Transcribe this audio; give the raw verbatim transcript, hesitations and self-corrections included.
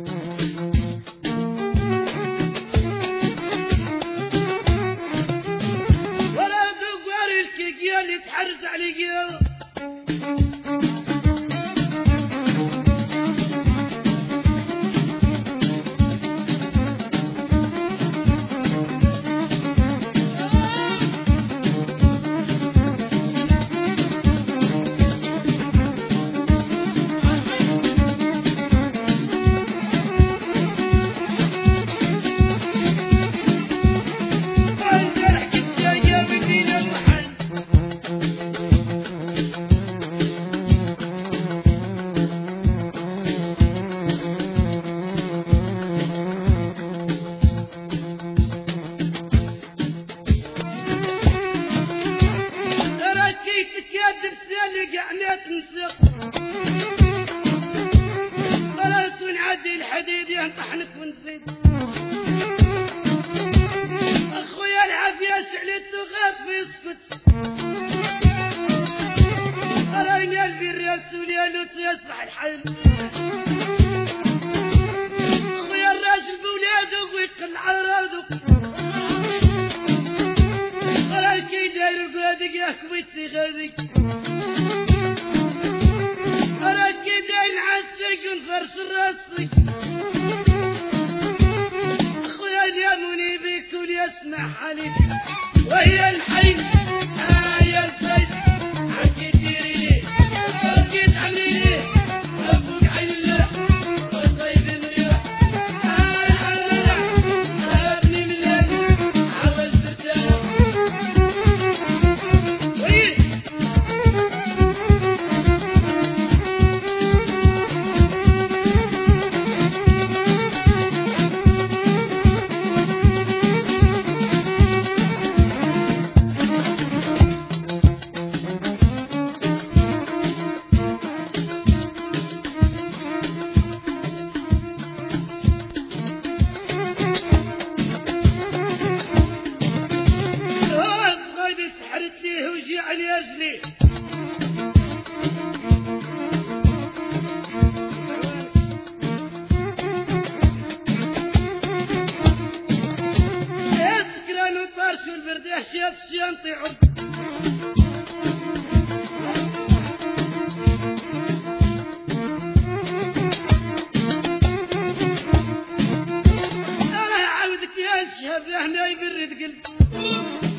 تحرز عليا قررت ونعدي الحديد ينطحنك ونزيد اخويا العافية شعلت وغاط ويسكت قراني قلبي الريال سوليا لوت يصبح الحل اخويا الراجل بولاده ويقل على راضو قران كي داير قادق يا كويتي غادي فرش راسك اخويا اليموني بيك وليسمع حالك وهي الحين ها يا الزيت عكيت ديري ليه عكيت عمري ليه ربك عين الله وطيب المريح ها الحلالة ها ابني من الله عاوز ترتاح وين علي أجلي يا سكران وطرش والبرد يحشيات الشيانطي عرض أنا عاودك يا الشهب هنا يبرد قلب